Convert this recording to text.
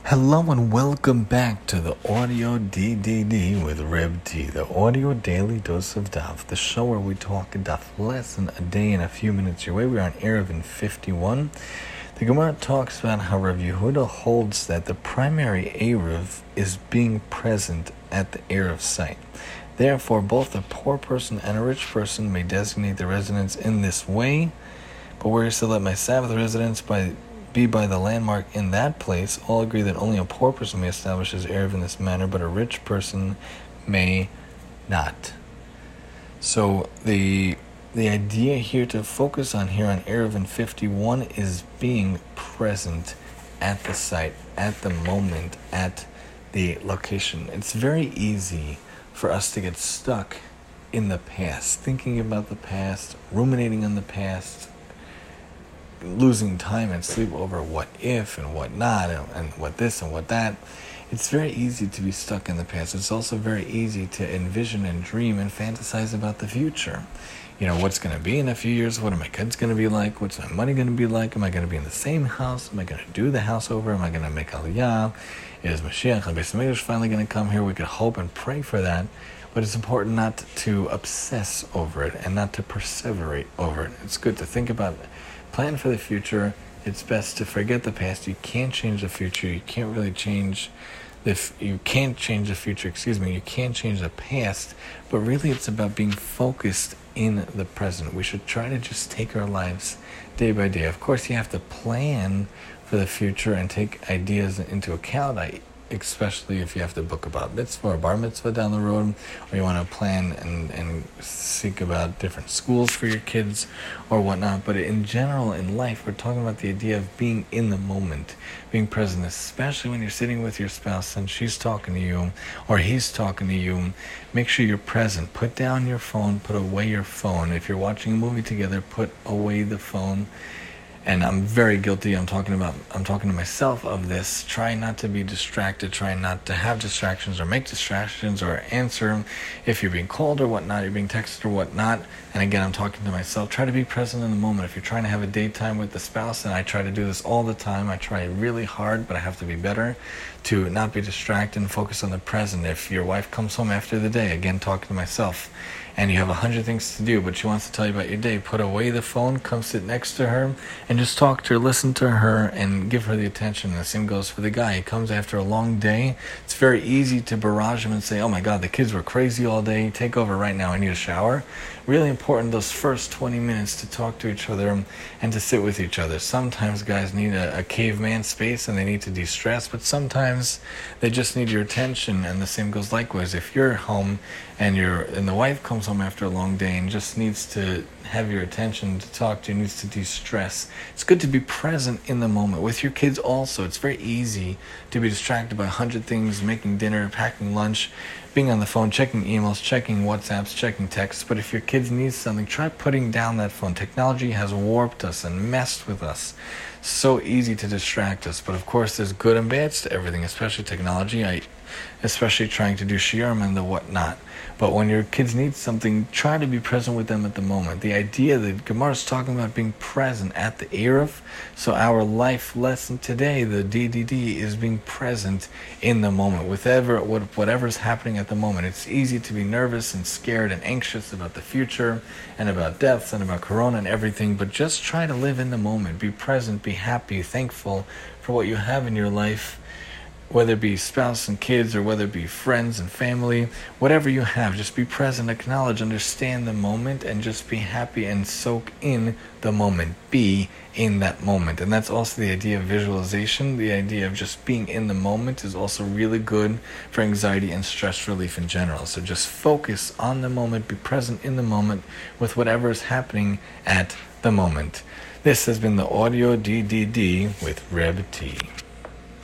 Hello and welcome back to the Audio DDD with Reb T, the audio daily dose of Daf, the show where we talk a Daf lesson a day in a few minutes your way. We are on Eruvin 51. The Gemara talks about how Rav Yehuda holds that the primary Eruv is being present at the Eruv site. Therefore, both a poor person and a rich person may designate the residence in this way, but where is to let my Sabbath residence be by the landmark in that place, all agree that only a poor person may establish his Eruv in this manner, but a rich person may not. So the idea here to focus on here on Eruvin 51 is being present at the site, at the moment, at the location. It's very easy for us to get stuck in the past, thinking about the past, ruminating on the past, losing time and sleep over what if and what not and what this and what that. It's very easy to be stuck in the past. It's also very easy to envision and dream and fantasize about the future. You know, what's going to be in a few years? What are my kids going to be like? What's my money going to be like? Am I going to be in the same house? Am I going to do the house over? Am I going to make Aliyah? Is Mashiach and Beis Hamikdash finally going to come here? We could hope and pray for that. But it's important not to obsess over it and not to perseverate over it. It's good to think about it. Plan for the future. It's best to forget the past. You can't change the future. You can't really change you can't change the future, You can't change the past. But really it's about being focused in the present. We should try to just take our lives day by day. Of course, you have to plan for the future and take ideas into account, especially if you have to book about mitzvah or bar mitzvah down the road, or you want to plan and seek about different schools for your kids or whatnot. But in general, in life, we're talking about the idea of being in the moment, being present, especially when you're sitting with your spouse and she's talking to you or he's talking to you. Make sure you're present. Put down your phone, put away your phone. If you're watching a movie together, put away the phone. And I'm very guilty. I'm talking to myself of this. Try not to be distracted. Try not to have distractions or make distractions or answer if you're being called or whatnot, you're being texted or whatnot. And again, I'm talking to myself. Try to be present in the moment. If you're trying to have a date time with the spouse, and I try to do this all the time, I try really hard, but I have to be better to not be distracted and focus on the present. If your wife comes home after the day, again, talking to myself, and you have 100 things to do, but she wants to tell you about your day, put away the phone, come sit next to her, and just talk to her, listen to her, and give her the attention. And the same goes for the guy. He comes after a long day. It's very easy to barrage him and say, oh my God, the kids were crazy all day. Take over right now. I need a shower. Really important those first 20 minutes to talk to each other and to sit with each other. Sometimes guys need a caveman space and they need to de-stress, but sometimes they just need your attention. And the same goes likewise. If you're home and the wife comes home after a long day and just needs to have your attention to talk to you, needs to de-stress, it's good to be present in the moment. With your kids also, it's very easy to be distracted by 100 things, making dinner, packing lunch, being on the phone, checking emails, checking WhatsApps, checking texts. But if your kids need something, try putting down that phone. Technology has warped us and messed with us. So easy to distract us. But of course, there's good and bads to everything, especially technology. Especially trying to do shiurim and the whatnot. But when your kids need something, try to be present with them at the moment. The idea that Gemara is talking about being present at the Eruv, so our life lesson today, the DDD, is being present in the moment. Whatever is happening at the moment. It's easy to be nervous and scared and anxious about the future and about deaths and about corona and everything, but just try to live in the moment. Be present, be happy, thankful for what you have in your life, whether it be spouse and kids or whether it be friends and family, whatever you have, just be present, acknowledge, understand the moment, and just be happy and soak in the moment. Be in that moment. And that's also the idea of visualization. The idea of just being in the moment is also really good for anxiety and stress relief in general. So just focus on the moment, be present in the moment with whatever is happening at the moment. This has been the Audio DDD with Reb T.